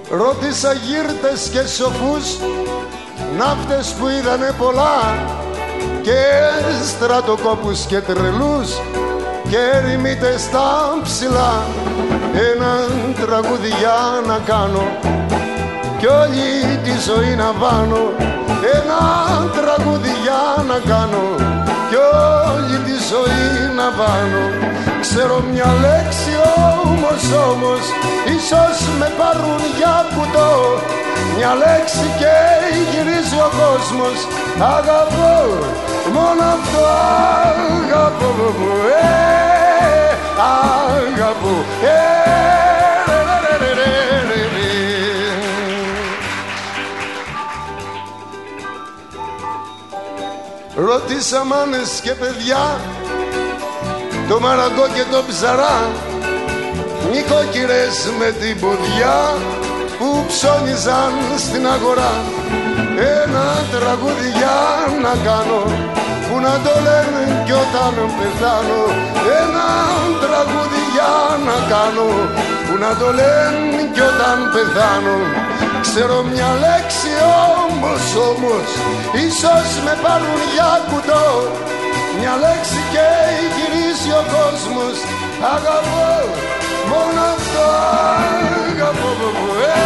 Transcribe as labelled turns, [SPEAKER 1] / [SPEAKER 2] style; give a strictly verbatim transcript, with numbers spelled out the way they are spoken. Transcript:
[SPEAKER 1] Ρώτησα γύρτες και σοφούς, ναύτες που είδανε πολλά, και στρατοκόπους και τρελούς και ερημίτες στα ψηλά. Έναν τραγούδι για να κάνω κι όλη τη ζωή να βάνω. Έναν τραγούδι για να κάνω κι όλη τη ζωή να βάνω. Ξέρω μια λέξη όμως, όμως ίσως με πάρουν για κουτό. Μια λέξη και γυρίζει ο κόσμος. Αγαπώ, μόνο αυτό αγαπώ, ε, αγαπώ, ε, ρε, ρε, ρε, ρε, ρε, ρε. Ρώτησα μάνες και παιδιά, το μαραγκό και το ψαρά, νοικοκυρές με την ποδιά που ψώνιζαν στην αγορά. Ένα τραγούδι για να κάνω, που να το λένε κι όταν πεθάνω. Ένα τραγούδι για να κάνω, που να το λένε κι όταν πεθάνω. Ξέρω μια λέξη όμως, όμως ίσως με πάρουν για κουτό. Μια λέξη και γυρίζει ο κόσμος. Αγαπώ, μόνο αυτό αγαπώ, ε.